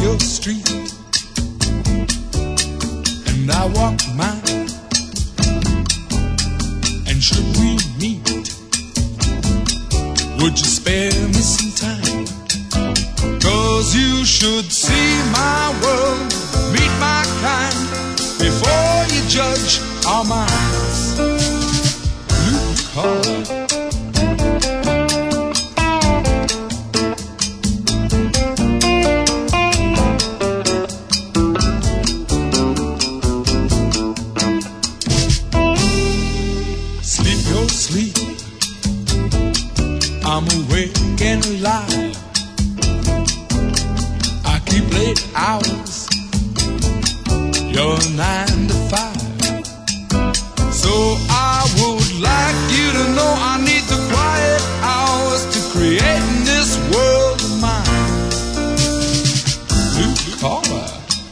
your street and I walk mine, and should we meet, would you spare me some time? 'Cause you should see my world, meet my kind, before you judge our minds. Blue collar. Sleep your sleep, I'm awake and alive. I keep late hours, you're 9 to 5. So I would like you to know I need the quiet hours to create in this world of mine. Blue collar.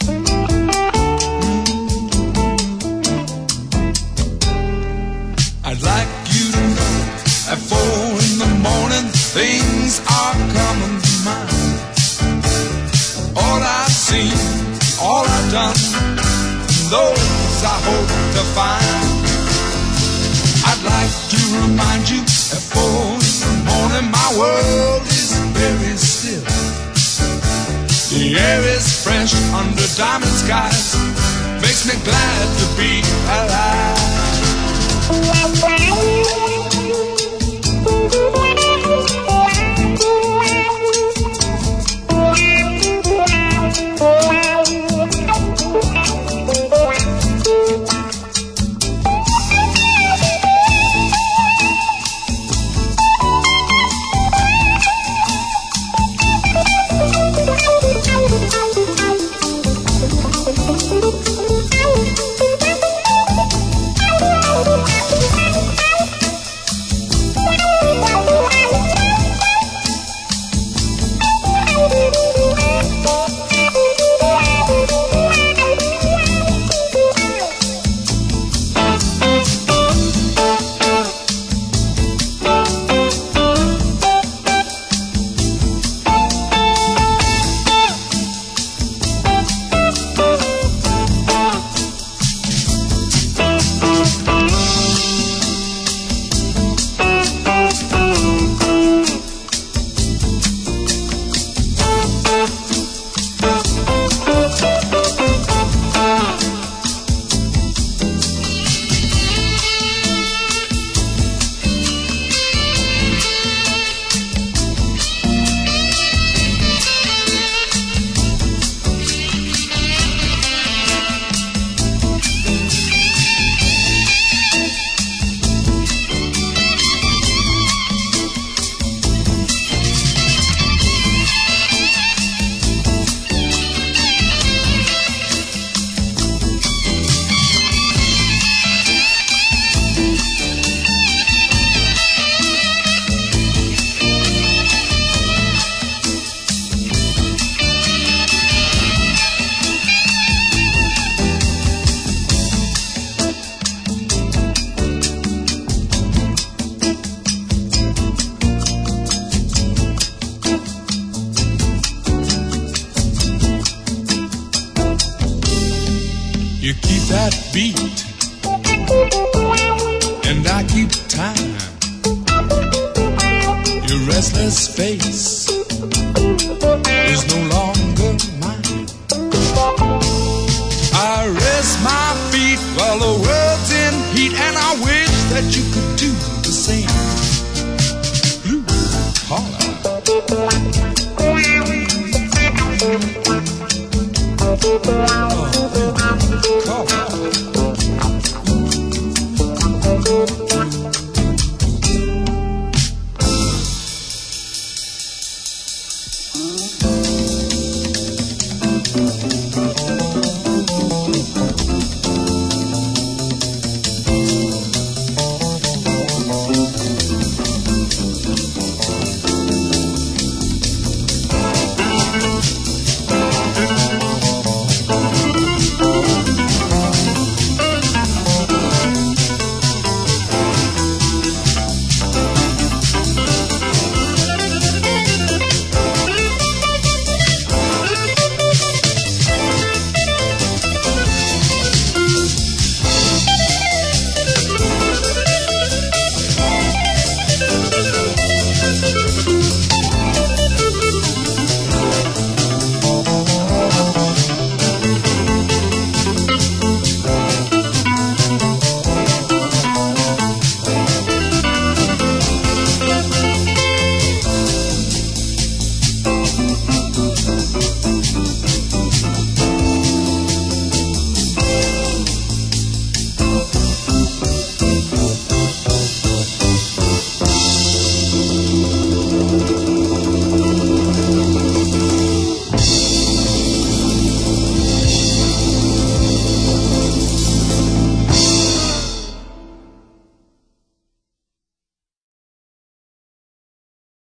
I'd like you to know at 4 in the morning things are coming to mind. All I've seen, all I've done, those I hope to find. I'd like to remind you at 4 in the morning my world is very still. The air is fresh under diamond skies, makes me glad to be alive. You keep that beat, and I keep time. Your restless face is no longer mine. I rest my feet while the world's in heat, and I wish that you could do the same. Blue collar. Oh.